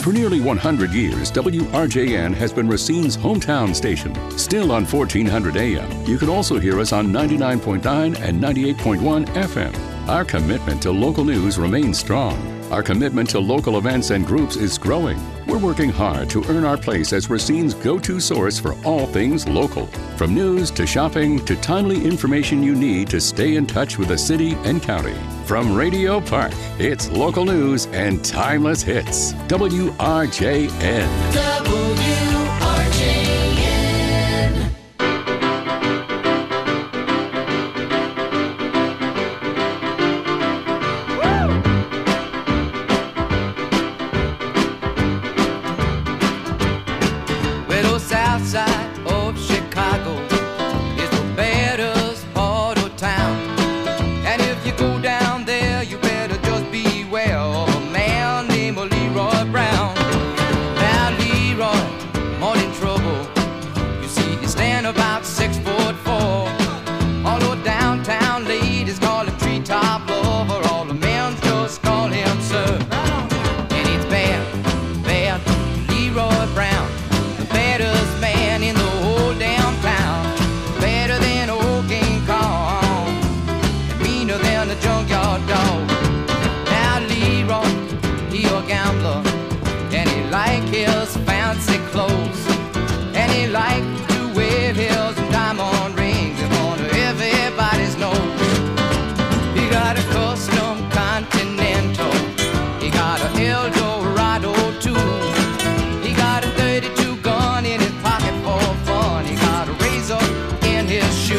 For nearly 100 years, WRJN has been Racine's hometown station. Still on 1400 AM, you can also hear us on 99.9 and 98.1 FM. Our commitment to local news remains strong. Our commitment to local events and groups is growing. We're working hard to earn our place as Racine's go-to source for all things local. From news to shopping to timely information you need to stay in touch with the city and county. From Radio Park, it's local news and timeless hits. WRJN. WRJN. Well, south side of Chicago is the baddest part of town. And if you go down there, you better just beware of a man named Leroy Brown. Now Leroy, more in trouble. You see, he stand about 6'4". Although downtown ladies call him treetop lover, all the men just call him sir. And it's bad, bad Leroy Brown, the baddest man in the whole damn town. Better than old King Kong, and meaner than a junkyard dog. Now Leroy, he a gambler, and he like his fancy clothes, and he like to wear his diamond rings in front of everybody's nose. He got a custom Continental, he got a Eldorado too. He got a 32 gun in his pocket for fun. He got a razor in his shoe.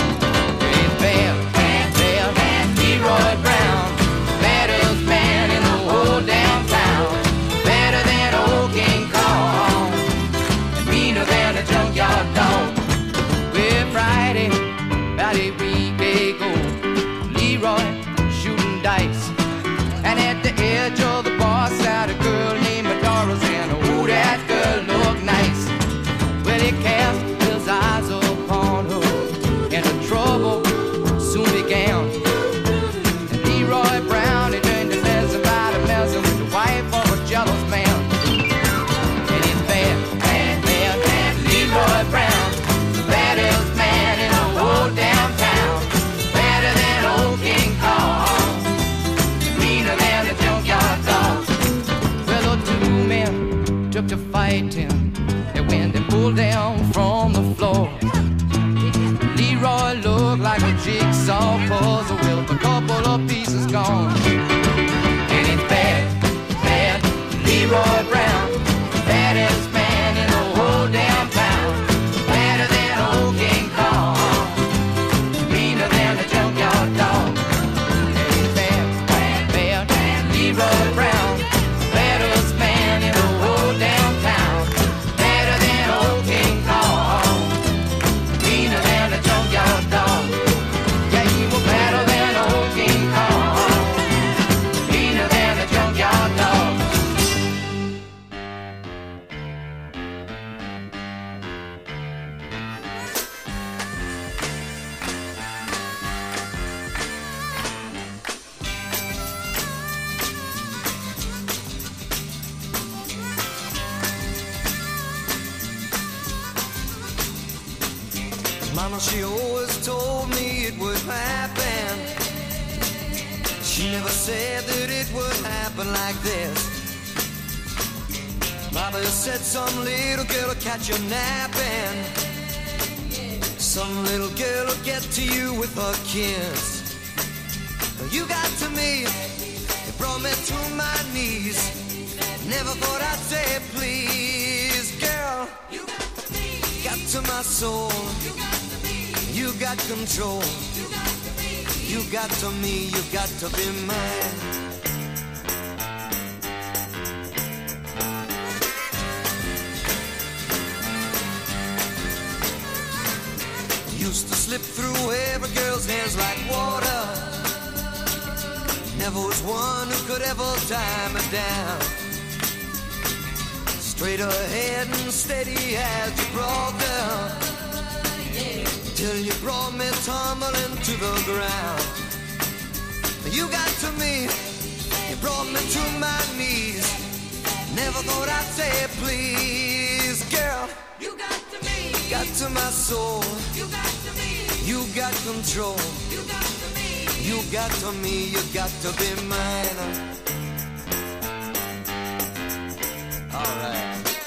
It's bad, bad, bad, bad Leroy Brown, baddest man in the whole damn town. Better than old King Kong, and meaner than a junkyard dog. Well, Friday, about a week ago, Leroy shooting dice, and at the edge of the bar sat a girl named Doris, and oh, that girl looked nice. Well, he cast his eyes upon her, and the trouble soon began. And Leroy Brown, he turned to mess about a messing with the wife of a jealous man. And it's bad, bad, bad, bad Leroy Brown, the baddest man in the whole damn town. Better than old King Kong, meaner than a junkyard dog. Well, the two men took to fighting, and when they pulled down from the floor, Leroy looked like a jigsaw puzzle with a couple of pieces gone. And it's bad, bad Leroy Brown, the baddest man in the whole damn town. Better than old King Kong, meaner than a junkyard dog. And it's bad, bad, bad, bad Leroy Brown, baddest man in the whole damn town. Better than old King Kong, meaner than a junkyard dog. Yeah, he was better than old King Kong, meaner than a junkyard dog. Mama, she always told me it would happen. She never said that it would happen like this. Mama said some little girl will catch you napping. Some little girl will get to you with her kiss. You got to me, it brought me to my knees. Never thought I'd say please, girl. You got to my soul. You got control. You got to me, you got to be mine. Used to slip through every girl's hands like water. Never was one who could ever tie me down. Straight ahead and steady as you brought down, till you brought me tumbling to the ground. You got to me, you brought me to my knees. Never thought I'd say please, girl. You got to me. Got to my soul. You got to me. You got control. You got to me. You got to me. You got to be mine. All right.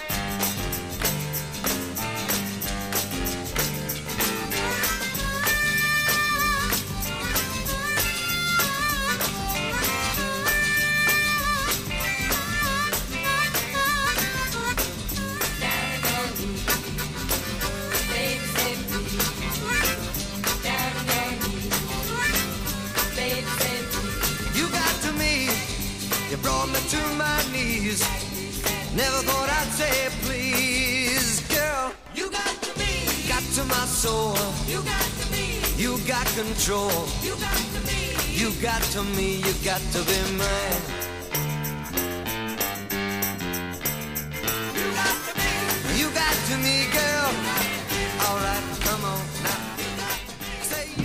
To my knees. Never thought I'd say please, girl. You got to me. Got to my soul. You got to me. You got control. You got to me. You got to me. You got to be mine. You got to me. You got to me, girl. All right, come on now. Say you.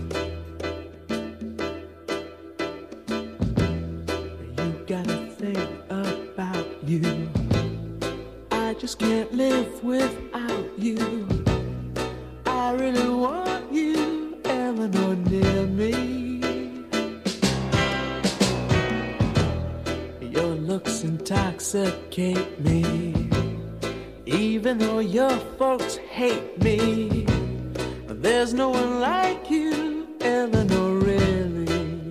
You gotta think about you. I just can't live without you. I really want you, Eleanor, near me. Your looks intoxicate me, even though your folks hate me. There's no one like you, Eleanor, really.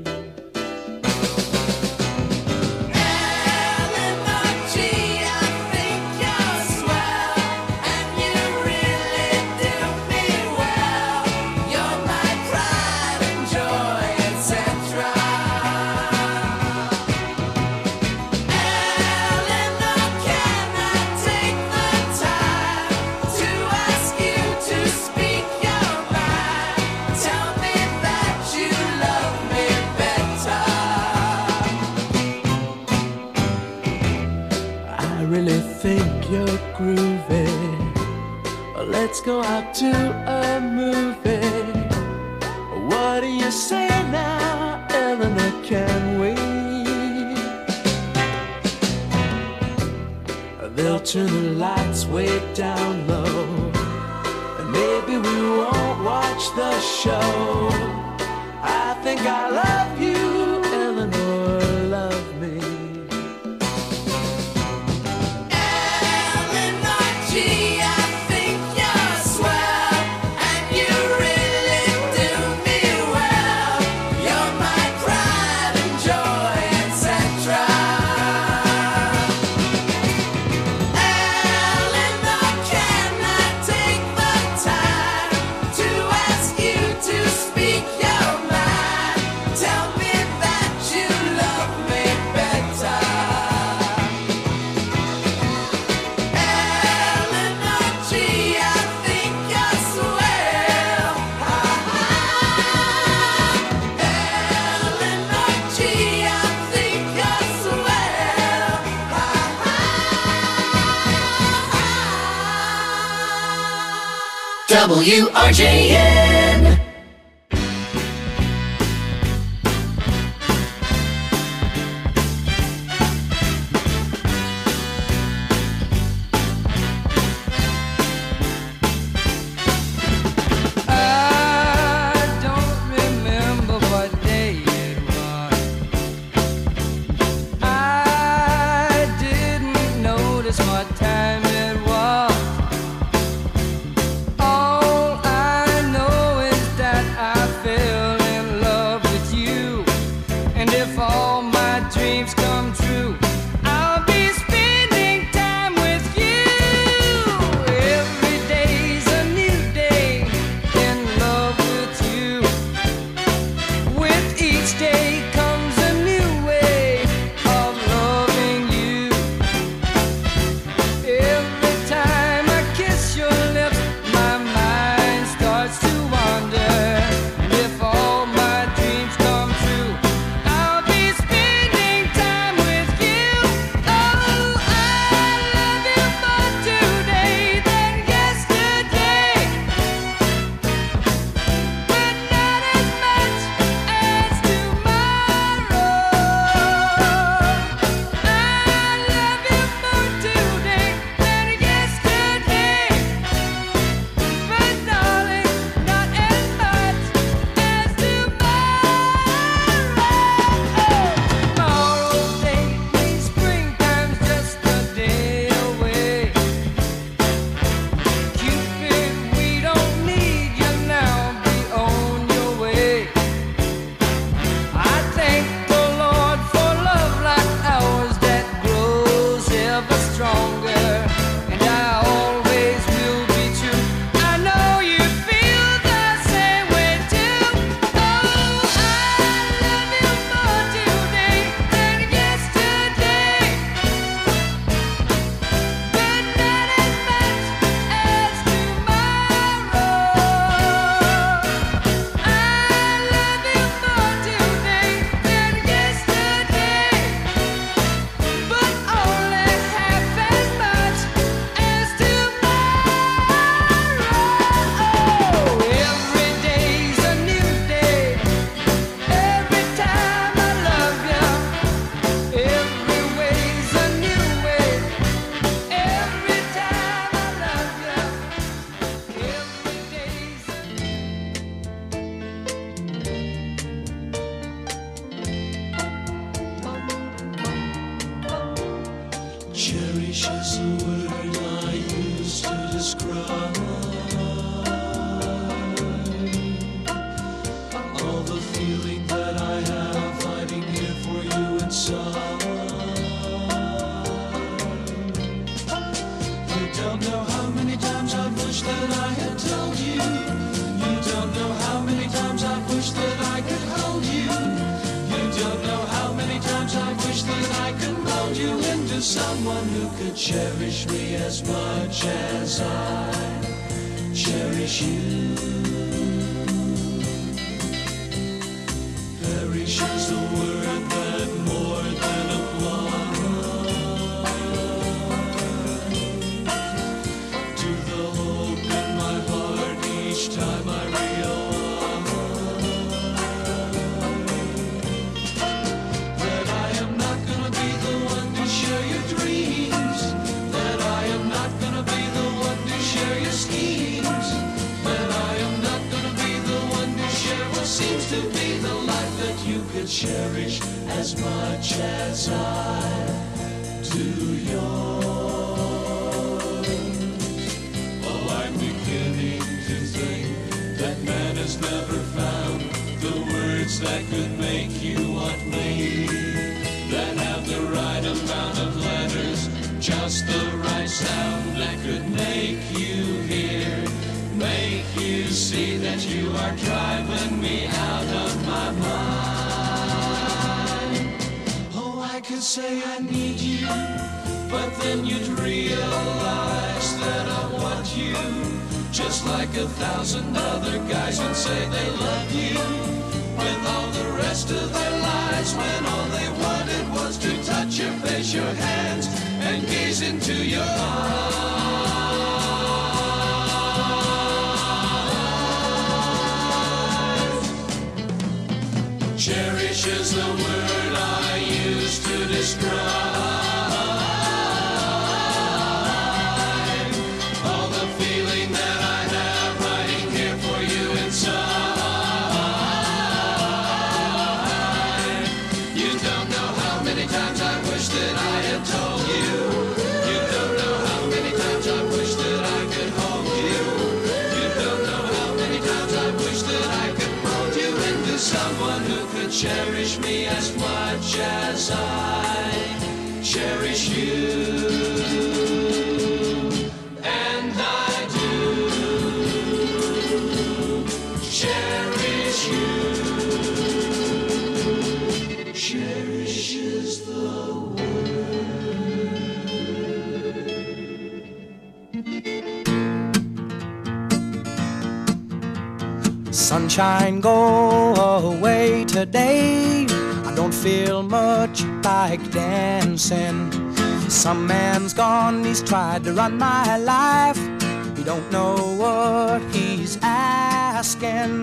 Let's go out to a movie. What do you say now, Eleanor, can we? They'll turn the lights way down low, and maybe we won't watch the show. I think I love you, Eleanor, love me. WRJN. Time it was. All I know to someone who could cherish me as much as I cherish you. Perish is the word that more than applies to the hope in my heart each time I realize that I am not gonna be the one to share your dreams, that I am not gonna be the one to share your schemes, that I am not gonna be the one to share what seems to be the life that you could cherish as much as I do yours. Oh, I'm beginning to think that man has never found the words that could make you want me, that have the right amount of letters, just the right sound that could make you hear, make you see that you are driving me out of my mind. Oh, I could say I need you, but then you'd realize that I want you, just like 1,000 other guys would say they love you, with all the rest of their lives, when all they wanted was to touch your face, your hands, and gaze into your eyes. Cherish is the word I use to describe all the feeling that I have hiding here for you inside. You don't know how many times I wish that I had told you. You don't know how many times I wish that I could hold you. You don't know how many times I wish that I could mold you into someone who could cherish me as much as I cherish you. And I do cherish you. Cherish is the Sunshine, go away today. I don't feel much like dancing. Some man's gone, he's tried to run my life. He don't know what he's asking.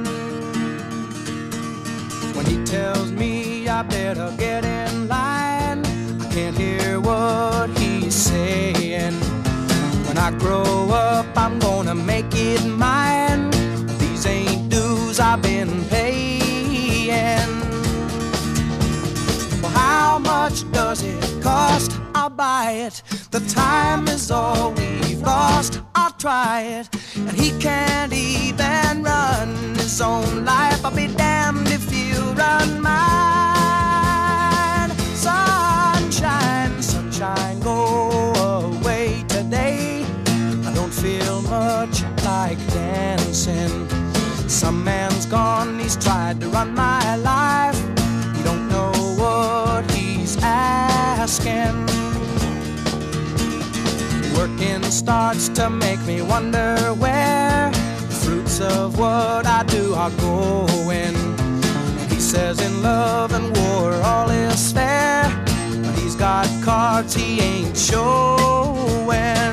When he tells me I better get in line, I can't hear what he's saying. When I grow up, I'm gonna make it mine. These ain't dues I've been paying. Well, how much does it cost? I'll buy it. The time is all we've lost. I'll try it. And he can't even run his own life. I'll be damned if he'll run mine. Sunshine, sunshine, go away today. I don't feel much like dancing. Some man's gone, he's tried to run my life. He don't know what he's asking. Working starts to make me wonder where the fruits of what I do are going. And he says in love and war all is fair, but he's got cards he ain't showing.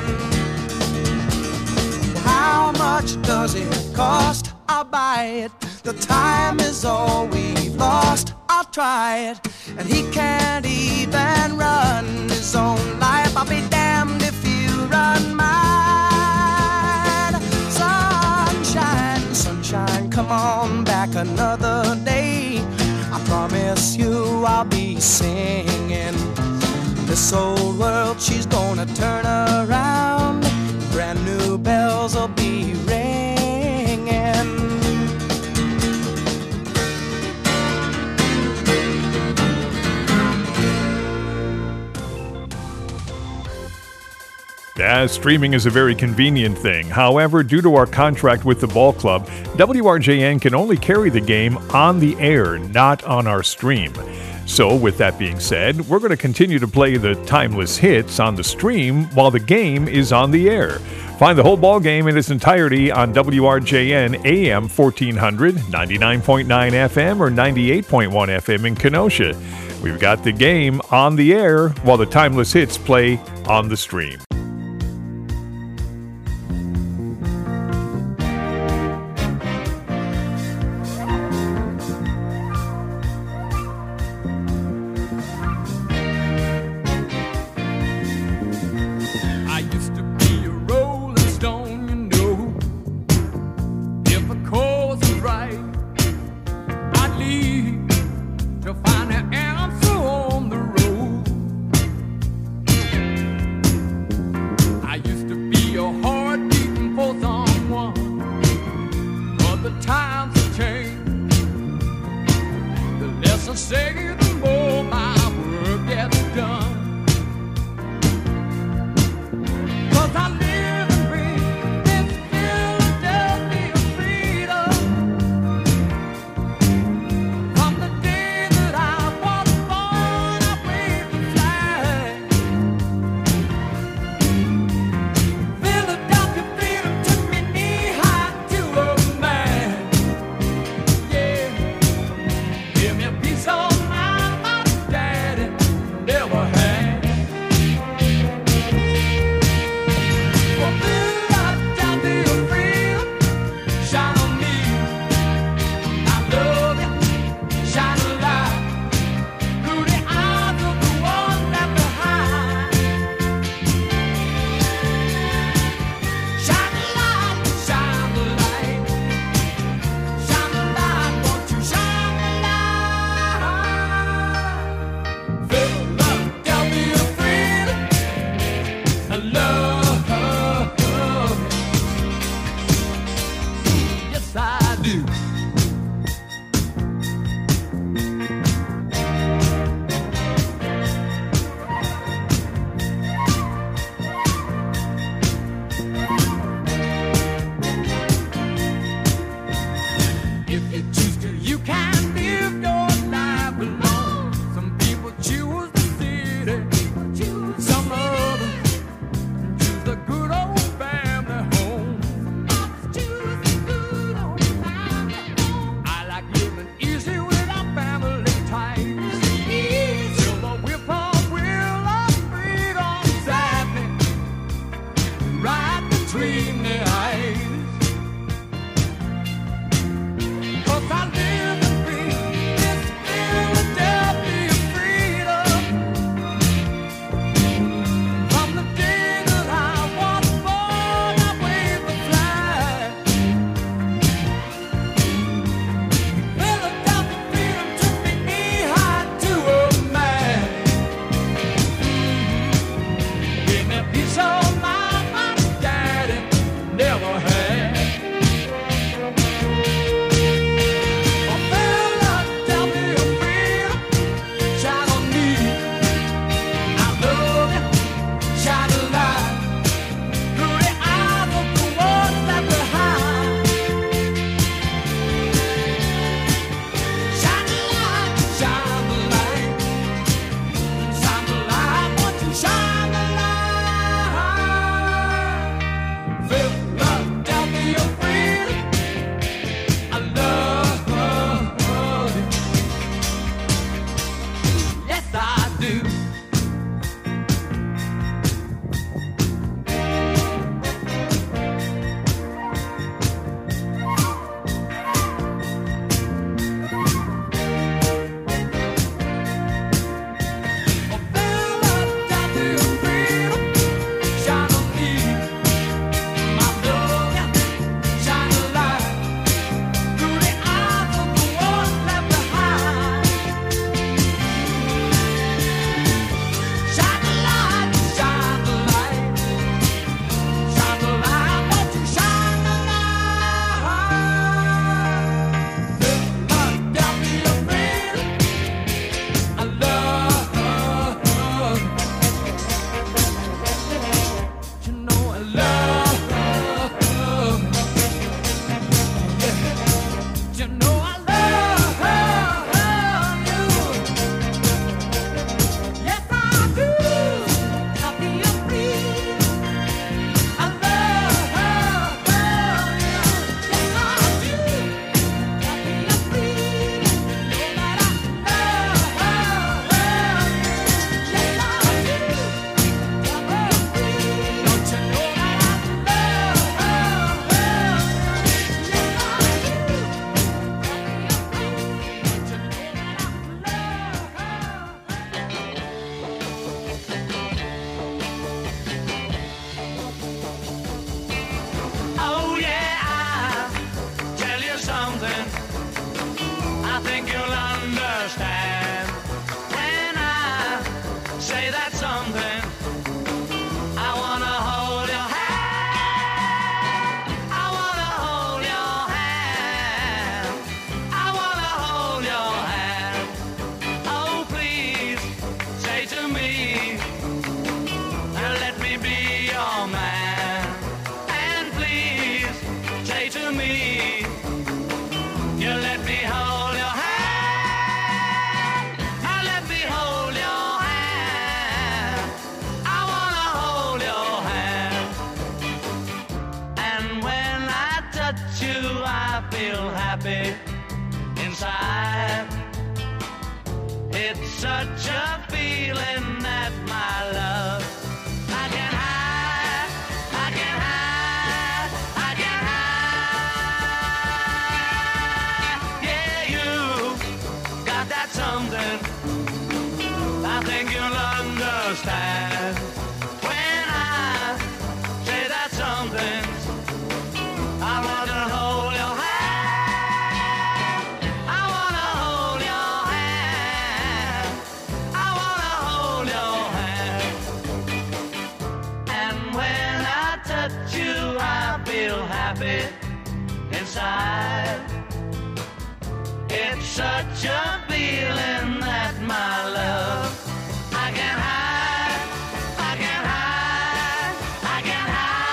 How much does it cost? I'll buy it. The time is all we've lost. I'll try it. And he can't even run his own life. I'll be damned if he'll run mine. Sunshine, sunshine, come on back another day. I promise you I'll be singing. This old world, she's gonna turn around. Brand new bells will be ringing. Yeah, streaming is a very convenient thing. However, due to our contract with the ball club, WRJN can only carry the game on the air, not on our stream. So, with that being said, we're going to continue to play the timeless hits on the stream while the game is on the air. Find the whole ball game in its entirety on WRJN AM 1400, 99.9 FM, or 98.1 FM in Kenosha. We've got the game on the air while the timeless hits play on the stream. Give me a piece of mind. It's such a feeling that my love I can hide, I can hide, I can hide. Yeah, you got that something I think you'll understand when I say that something. I want to hold your hand. I want to hold your hand. I want to hold your hand. And when I touch you, I feel happy inside. It's such a feeling that my love I can hide, I can hide, I can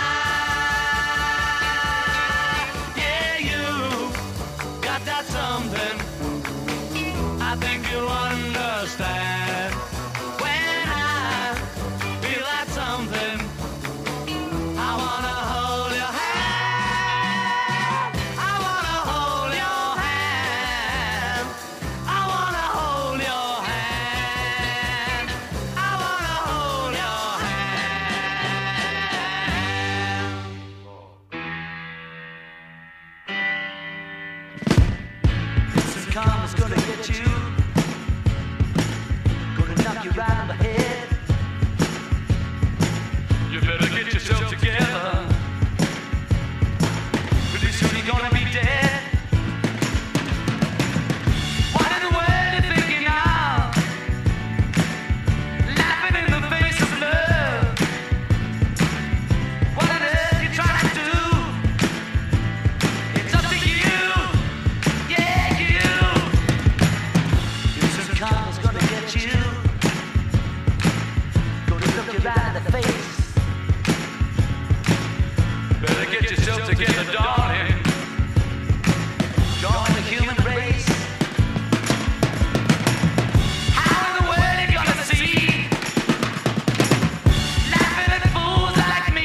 hide. Yeah, you got that something I think you'll understand when I feel that something. I wanna hold your hand. I wanna hold your hand. I wanna hold your hand. I wanna hold your hand. Some karma's gonna get you. Gonna knock you right on the head. You better get yourself together. Pretty soon you're gonna be dead. What in the world you thinking of? Laughing in the face of love. What on earth you trying to do? It's up to you. Yeah, you. Some karma's gonna get you. Gonna look you right in the face. Better get yourself together, darling. Join the human race. How in the world you gonna see? Laughing at fools like me.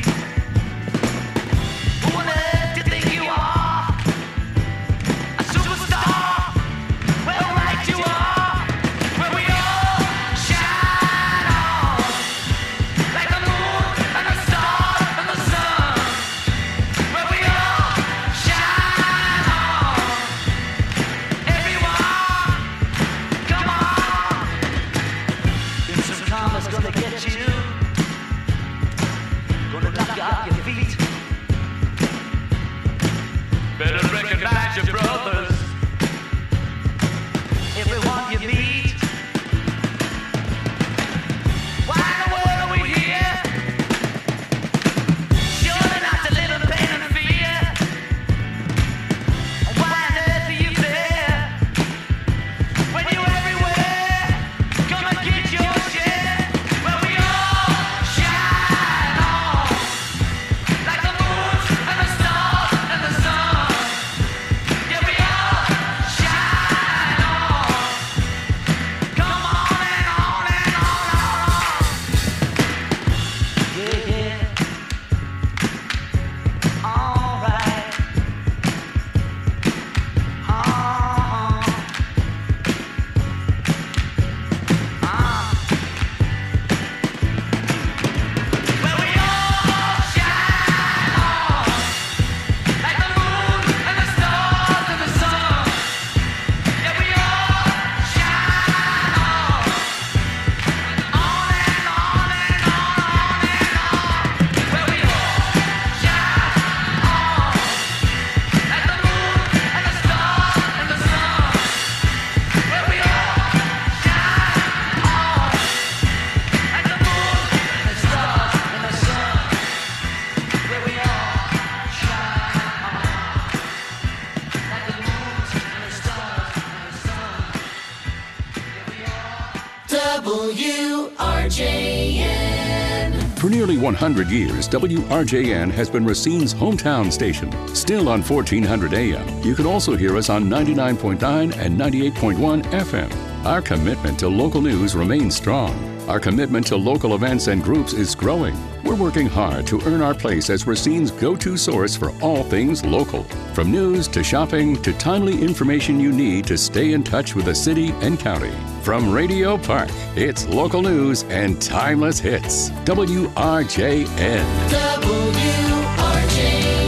Who on earth do you think you are? A superstar? Well, right you are. Where we all shine on. Like the moon and the stars and the sun. Where we all shine on. Everyone, come on. If some karma's gonna get you, gonna knock you off your feet. Better recognize your brothers. Everyone you meet. Why in the world are we here? Surely not to live in pain and fear. Why on earth are you there? When you're everywhere, come and get your share. Where we all shine on. Like the moon and the stars and the sun. Yeah, we all shine on. Come on and on and on and on. Yeah, yeah. All right. Where we all shine on. Like the moon and the stars and the sun. Yeah, we all shine on. On and on and on and on. Where we all shine on. Like the moon and the stars and the sun. Where we all shine on. Like the moon and the stars and the sun. Where we all shine on. Like the moon and the stars and the sun. Where we all WRJN. For nearly 100 years, WRJN has been Racine's hometown station. Still on 1400 AM. You can also hear us on 99.9 and 98.1 FM. Our commitment to local news remains strong. Our commitment to local events and groups is growing. We're working hard to earn our place as Racine's go-to source for all things local. From news to shopping to timely information you need to stay in touch with the city and county. From Radio Park, it's local news and timeless hits. WRJN. WRJN.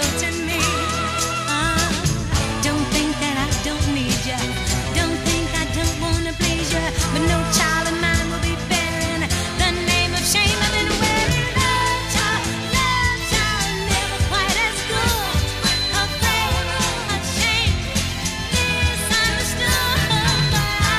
wanting me. Don't think that I don't need you. Don't think I don't wanna please you. But no child of mine will be bearing the name of shame I've been wearing. Love child, never quite as good. Afraid, ashamed, misunderstood. But I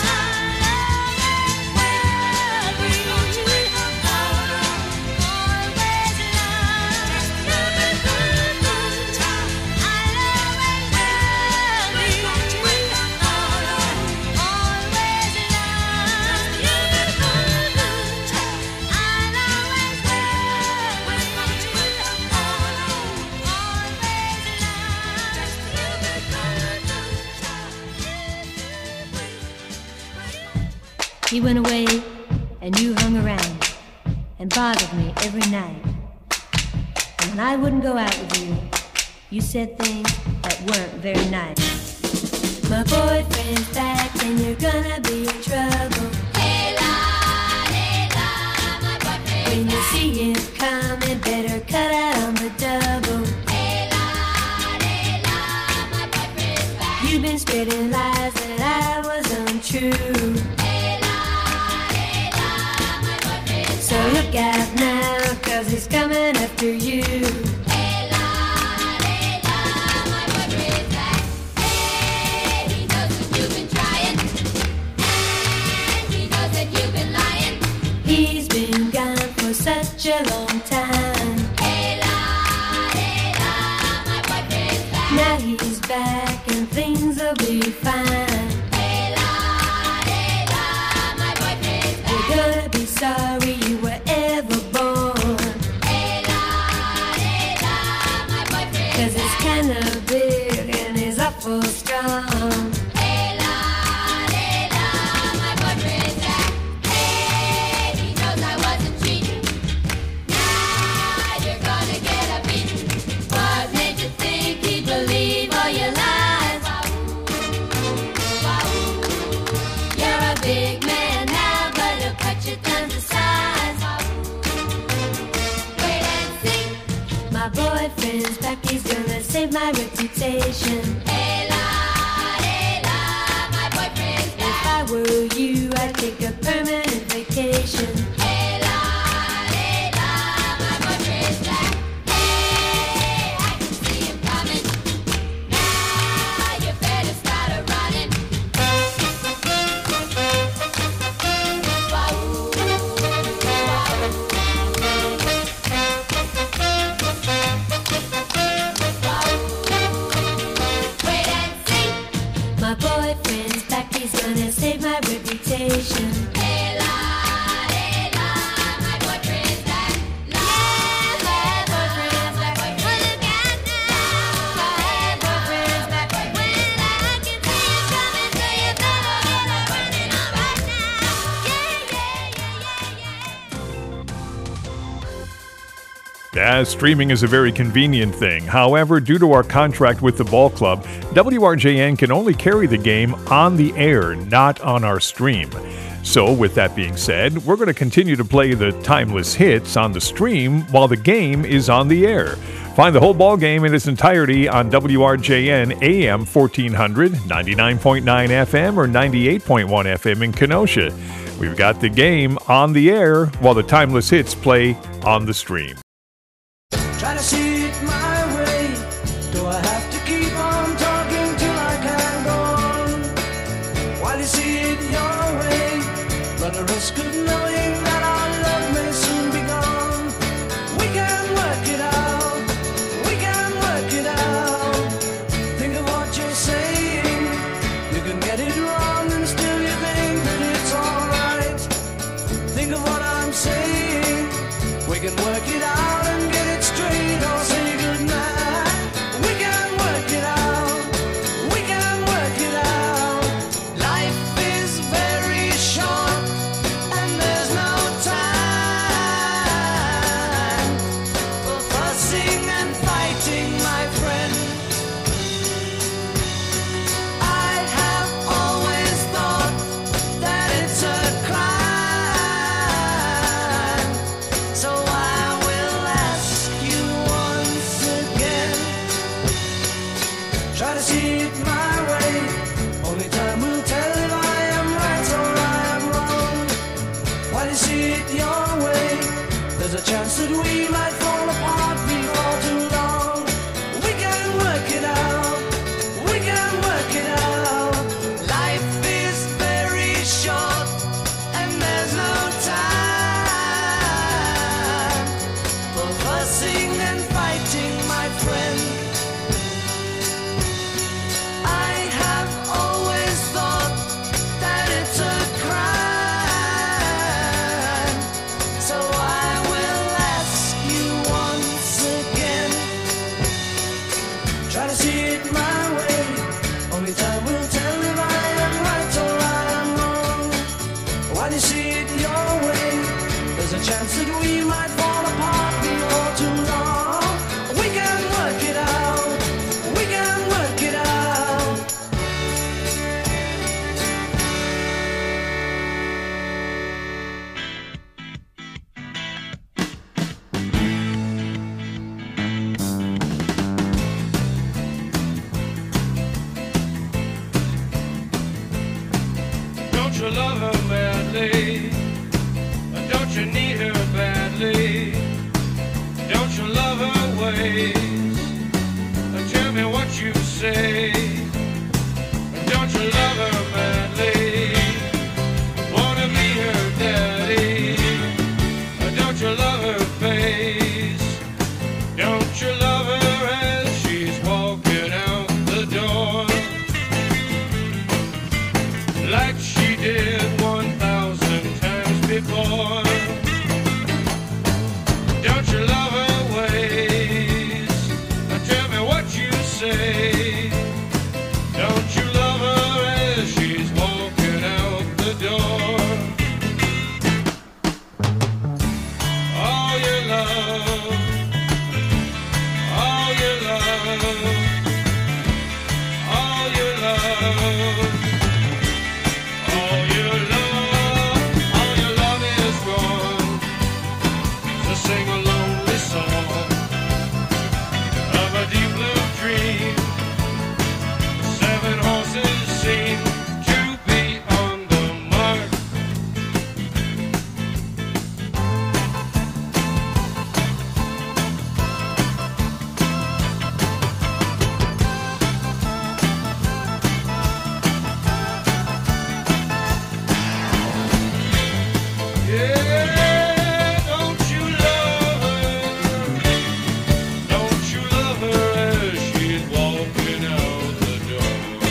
He went away and you hung around and bothered me every night. And when I wouldn't go out with you, you said things that weren't very nice. My boyfriend's back and you're gonna be in trouble. Hey la, my boyfriend's when you see him coming, better cut out on the double. Hey la, my boyfriend's back. You've been spreading lies that I was untrue. So look out now, 'cause he's coming after you. Hey la, my boyfriend's back. Hey, he knows that you've been trying, and he knows that you've been lying. He's been gone for such a long time. Hey la, my boyfriend's back. Now he's back and things will be fine. Hey la, my boyfriend's back. You're gonna be sorry you were ever born. Hey la, my boyfriend. 'Cause it's kinda big and he's awful strong. Hey la, my boyfriend's back. Hey, he knows I wasn't cheating. Now you're gonna get a beating. What made you think he'd believe all your lies? You're a big man now, but he'll cut you down to size. Wait and see. My boyfriend's back, he's gonna save my reputation. Hey la, my boyfriend's back. If I were you, I'd take a permanent vacation. Hey la, my boyfriend's back. Hey, I can see him coming. Now you better start a running. Wait and see. My boyfriend's back, he's gonna save my reputation. Hey la, my boyfriend's back. My boyfriend's back. Look out now. My boyfriend's back. When I can see him coming, so you better get up running on right now. Yeah, streaming is a very convenient thing. However, due to our contract with the ball club, WRJN can only carry the game on the air, not on our stream. So, with that being said, we're going to continue to play the timeless hits on the stream while the game is on the air. Find the whole ball game in its entirety on WRJN AM 1400, 99.9 FM, or 98.1 FM in Kenosha. We've got the game on the air while the timeless hits play on the stream. Try to see it my way. Do I have to keep on talking till I can go on? While you see it your way, run the risk of knowing that our love may soon be gone. We can work it out. We can work it out. Think of what you're saying. You can get it wrong and still you think that it's alright. Think of what I'm saying. We can work it out. that we might fall apart before too long. We can work it out. We can work it out. Life is very short and there's no time for fussing and fighting, my friend. I have always thought that it's a crime, so I will ask you once again. Try to see it my way. Only time will tell if I am right or I am wrong. While you see it your way, there's a chance that we might fall apart before too long. We can work it out. We can work it out. Don't you love her madly? Don't you need her badly? Don't you love her ways? Tell me what you say. Don't you love her madly? Wanna be her daddy? Don't you love her face? Don't you love her as she's walking out the door? Like she did 1,000 times before. Don't you love her ways? Tell me what you say. Don't you love her as she's walking out the door? All your love, all your love, all your love. All your love is gone. So sing a lonely song of a deep blue dream. 7 horses seem to be on the mark. Yeah, don't you love her? Don't you love her as she's walking out the door?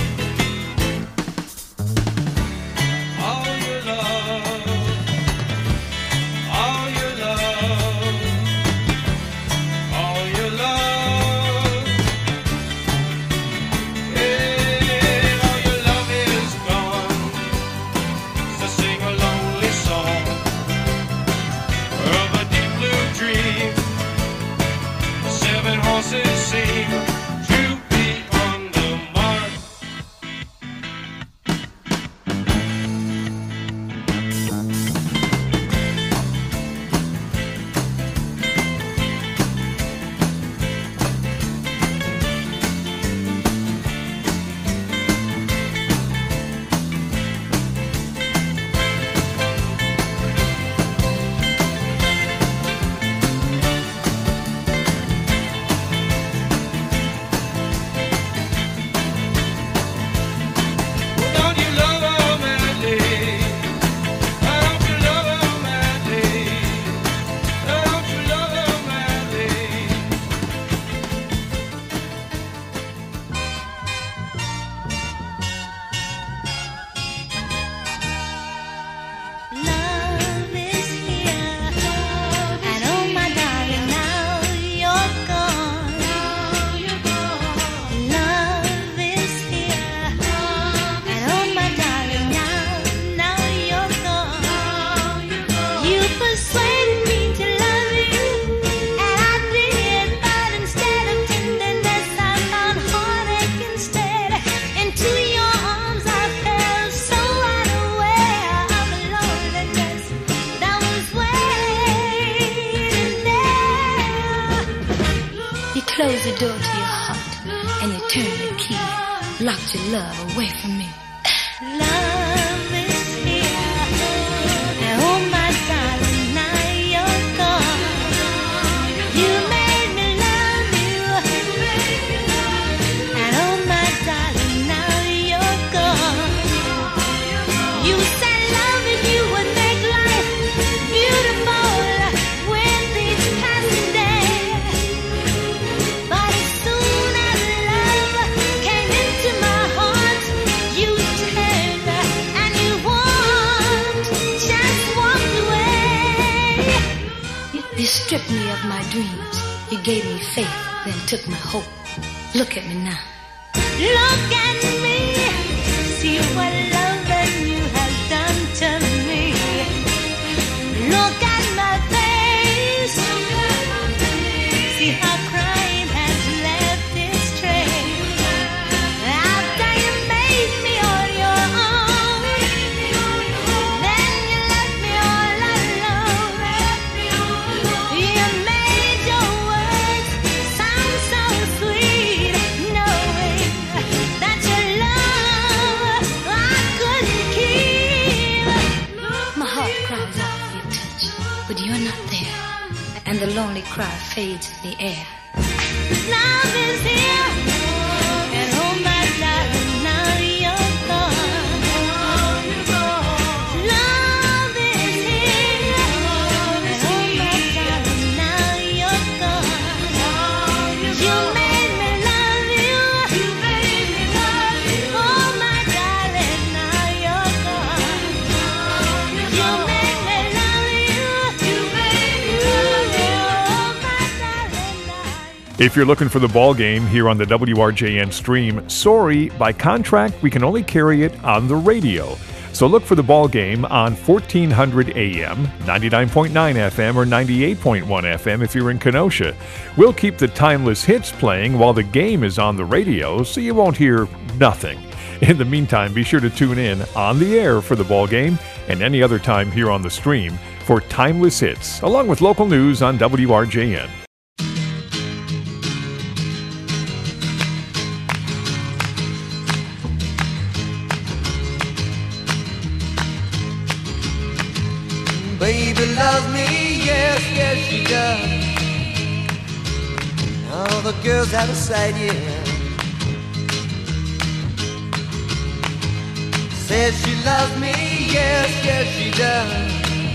All your love, all your love, all your love. Yeah, all your love is gone. So sing a lonely song of a deep blue dream. 7 horses seem to be on the mark. Don't you love her madly? Don't you love her madly? Don't you love her madly? Love is here, and oh my darling, now you're gone. Love is here, and oh my darling, now you're gone. You persuaded me to love you, and I did, but instead of tenderness, I found heartache instead. Into your arms I fell so unaware of the loneliness that was waiting there. You closed the door to your heart and you turned the key, locked your love away from me. Love is here, and oh my darling, now you're gone. stripped me of my dreams. You gave me faith, then took my hope. Look at me now. Look at me. See what loving you has done to me. Look at my face. See how crime has left its trace. After you made me on your own, then you left me all alone. You made your words sound so sweet, knowing that your love I couldn't keep. My heart cries out for your touch, but you're not there, and the lonely cry fades in the air. Love is here, and oh my darling, now you're gone. Love is here, and oh my darling, now you're gone. You made me love you. Oh my darling, now you're gone. You made me love you. Oh my darling, now. If you're looking for the ball game here on the WRJN stream, sorry, by contract, we can only carry it on the radio. So look for the ball game on 1400 AM, 99.9 FM, or 98.1 FM if you're in Kenosha. We'll keep the timeless hits playing while the game is on the radio, so you won't hear nothing. In the meantime, be sure to tune in on the air for the ball game and any other time here on the stream for timeless hits, along with local news on WRJN. Baby loves me, yes, yes she does. All the girls out of sight, yeah. Says she loves me, yes, yes she does.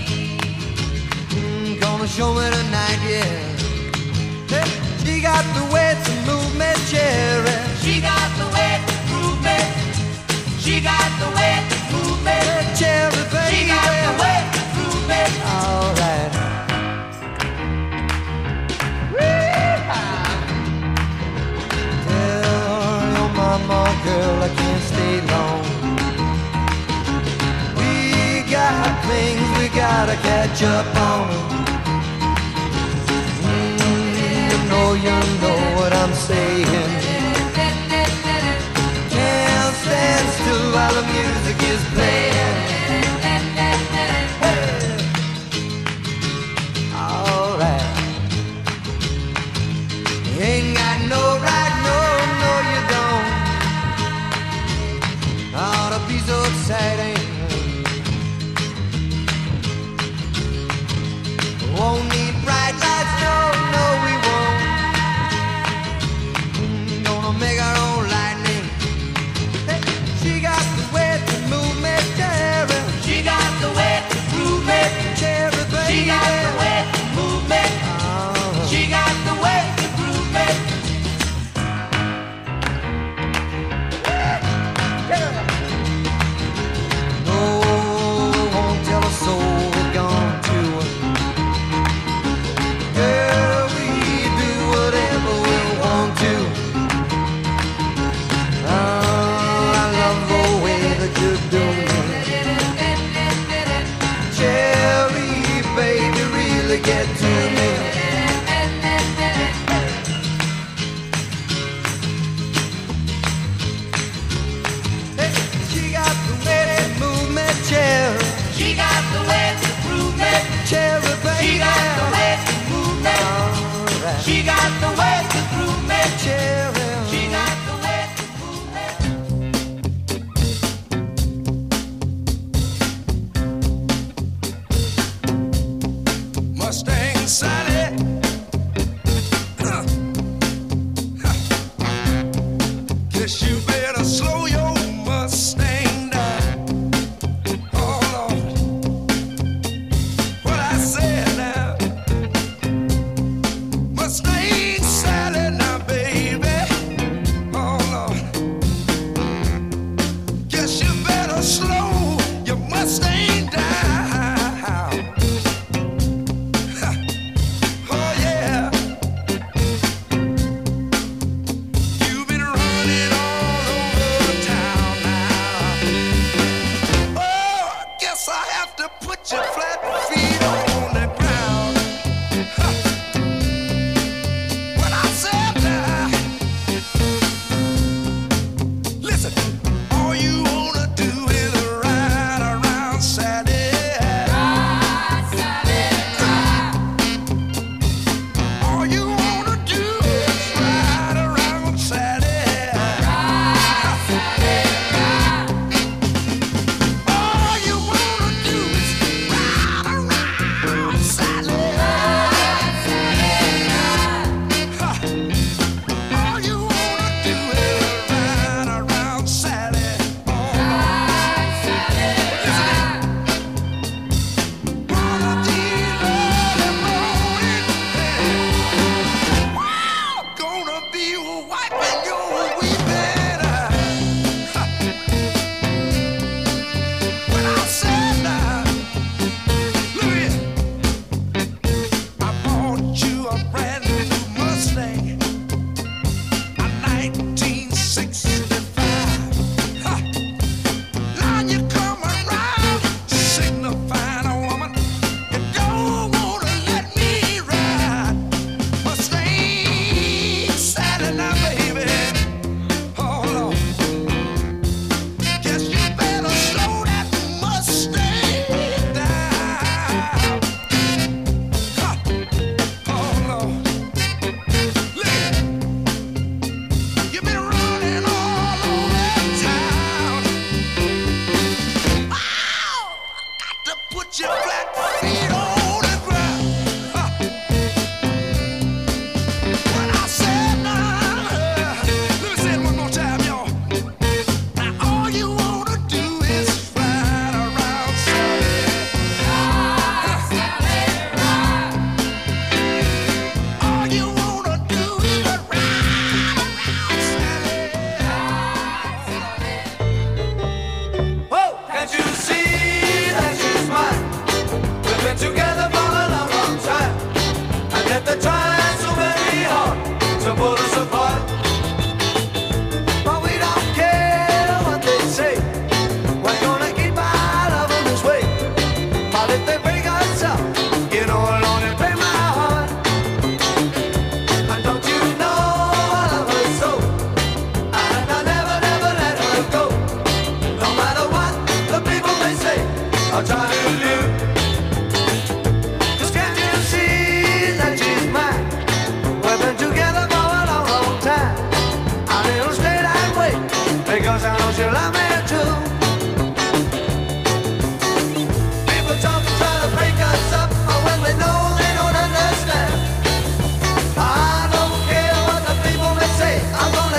Gonna show me tonight, yeah. Hey, she got the way to move me, cherry. She got the way to move me. She got the way to move me, cherry, baby. She got the way to move me. All right. Tell your mama, girl, I can't stay long. We got things we gotta catch up on. You know what I'm saying. Can't stand still while the music is playing. Hey. All right. You ain't got no right, no, no you don't. Ought to be so exciting. Won't need bright lights, no, no we won't. Make our own lightning. She got the way to move me, cherry. She got the way to move me, cherry, baby. She got the way to move me. She got the way to groove me. No, won't tell a soul we're gone to. Girl, we do whatever we want to. You do me. Cherry, baby, really get to me. Hey, she got the way to move me, cherry. She got the way to prove me, cherry, baby. She got the way to move me. Right. She got the way to prove me, cherry. She got the way to move me. Mustang Sally. Guess you better slow your Mustang down. Oh Lord, what I said now. Mustang Sally.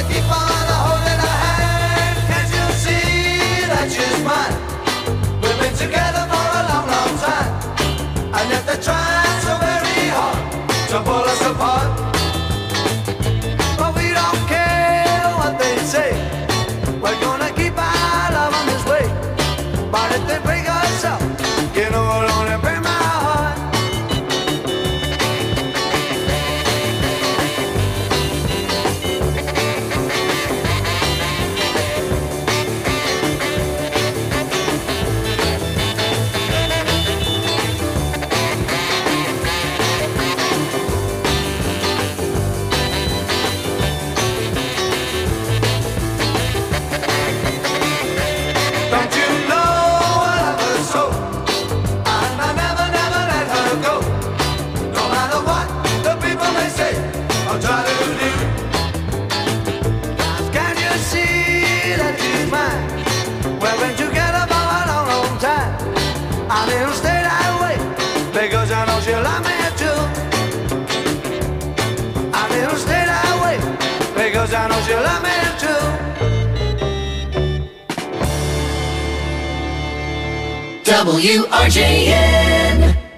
gonna keep on holding her hand. Can't you see that she's mine? We've been together for a long, long time, and yet they're trying so very hard to pull us apart. But we don't care what they say. We're gonna keep our love on this way. But if they break us up, you know it'll only break my heart. Don't you know I love her so? And I never, never let her go. No matter what the people may say or try to do. 'Cause can't you see that she's mine? We've been together for a long, long time, and it'll stay that way because I know she'll love me too. And it'll stay that way because I know she'll love me too. WRJN.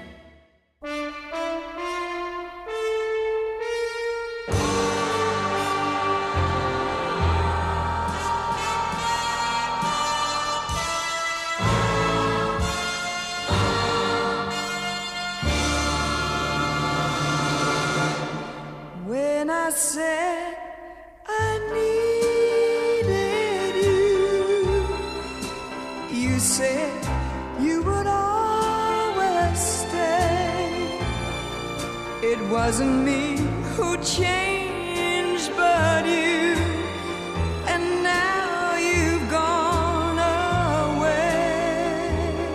When I said I needed you, you said you would always stay. It wasn't me who changed, but you. And now you've gone away.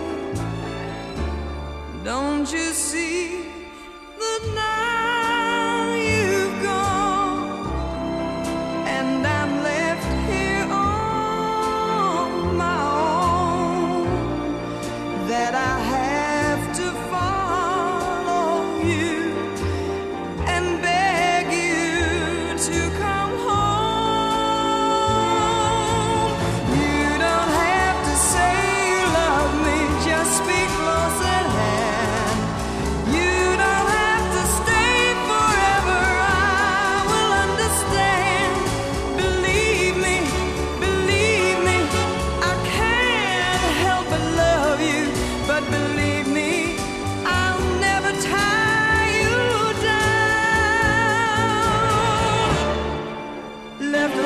Don't you see that now you've gone, and I'm left here on my own, that I have to follow you and beg you to come home. You don't have to say you love me, just speak close at hand. You don't have to stay forever, I will understand. Believe me, I can't help but love you. But believe me, I'll never tie you down. Left